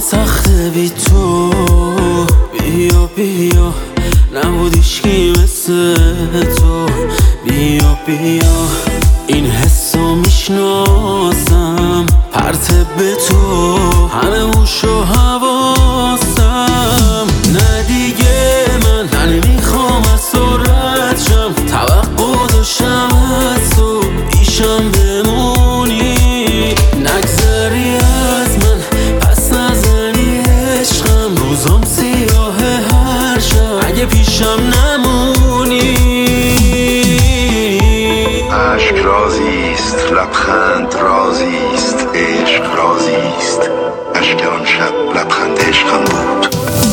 سخته بی تو، بیا بیا نبود هیچکی مثل تو، بیا بیا این حسو میشناسم، پرت به تو همه هوش و حواسم. نه دیگه من نمیخوام از تو رد شم، توقع داشتم از تو ایشم بمونی، نگذری از من پس نزنی عشقم، روزم سیاه هر شب اگه پیشم نمونی. عشق رازیست، لبخند رازیست، عشق رازیست. اشک آن شب لبخند عشقم بود.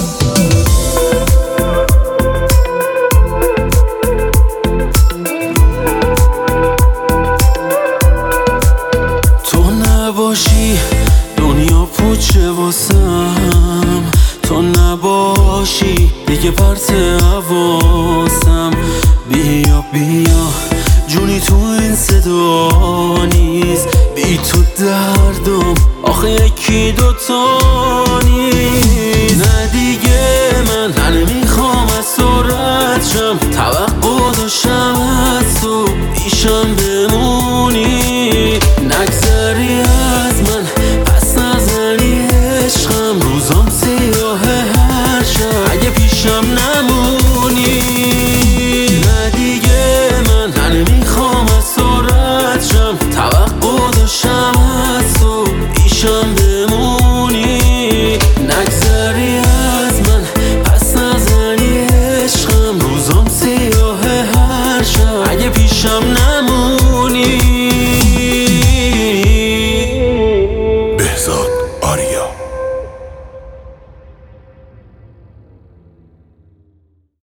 تو نباشی دنیا پوچه واسم، تو نباشی دیگه پرت حواسم. بیا بیا جونی تو این صدا نیست، بی تو دردم آخه یکی دوتا نیست. نه دیگه من نمیخوام از تو رد شم، توقع داشتم از تو ایشم بمونی، نگذری از من پس نزنی عشقم، روزم سیاه هر شب اگه پیشم نمونی. نه دیگه من نمیخوام از تو رد شم، توقع داشتم از تو ایشم بمونی، نگذری از من پس نزنی عشقم، روزم سیاه هر شب اگه پیشم نمونی.